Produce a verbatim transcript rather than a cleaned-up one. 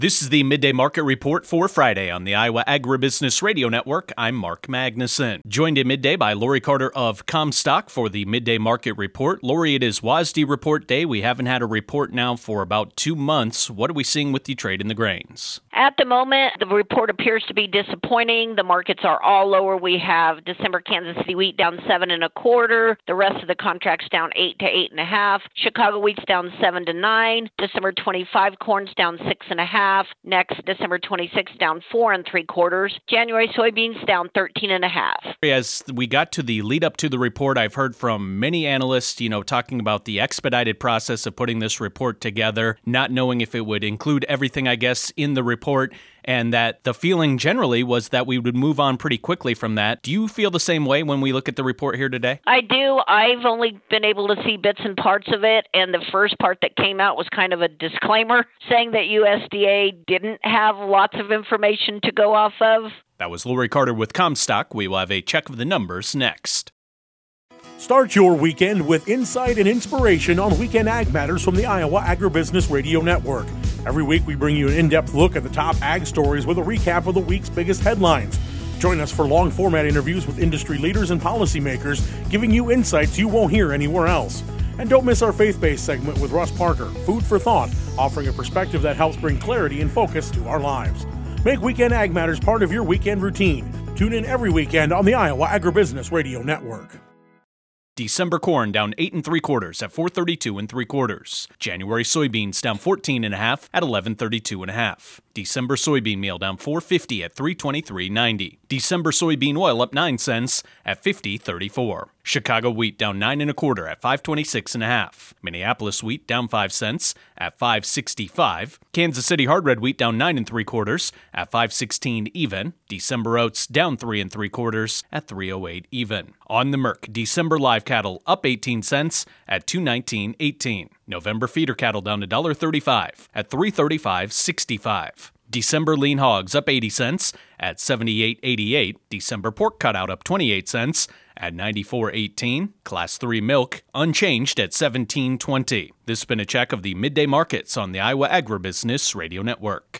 This is the Midday Market Report for Friday on the Iowa Agribusiness Radio Network. I'm Mark Magnuson. Joined in midday by Lori Carter of Comstock for the Midday Market Report. Lori, it is W A S D report day. We haven't had a report now for about two months. What are we seeing with the trade in the grains? At the moment, the report appears to be disappointing. The markets are all lower. We have December Kansas City wheat down seven and a quarter. The rest of the contracts down eight to eight and a half. Chicago wheat's down seven to nine. December twenty-five corn's down six and a half. Next, December twenty-sixth down four and three quarters. January soybeans down thirteen and a half. As we got to the lead up to the report, I've heard from many analysts, you know, talking about the expedited process of putting this report together, not knowing if it would include everything, I guess, in the report, and that the feeling generally was that we would move on pretty quickly from that. Do you feel the same way when we look at the report here today? I do. I've only been able to see bits and parts of it, and the first part that came out was kind of a disclaimer saying that U S D A didn't have lots of information to go off of. That was Lori Carter with Comstock. We will have a check of the numbers next. Start your weekend with insight and inspiration on Weekend Ag Matters from the Iowa Agribusiness Radio Network. Every week we bring you an in-depth look at the top ag stories with a recap of the week's biggest headlines. Join us for long-format interviews with industry leaders and policymakers, giving you insights you won't hear anywhere else. And don't miss our faith-based segment with Russ Parker, Food for Thought, offering a perspective that helps bring clarity and focus to our lives. Make Weekend Ag Matters part of your weekend routine. Tune in every weekend on the Iowa Agribusiness Radio Network. December corn down eight and three quarters at four thirty-two and three quarters. January soybeans down fourteen and a half at eleven thirty-two and a half. December soybean meal down four fifty at three twenty-three ninety. December soybean oil up nine cents at fifty thirty-four. Chicago wheat down nine and a quarter at five twenty-six and a half. Minneapolis wheat down five cents at five sixty-five. Kansas City hard red wheat down nine and three quarters at five sixteen even. December oats down three and three quarters at three oh eight even. On the Merc, December live cattle up eighteen cents at two nineteen eighteen. November feeder cattle down one thirty-five at three thirty-five sixty-five. December lean hogs up eighty cents at seventy-eight eighty-eight. December pork cutout up twenty-eight cents at ninety-four eighteen. Class three milk unchanged at seventeen twenty. This has been a check of the midday markets on the Iowa Agribusiness Radio Network.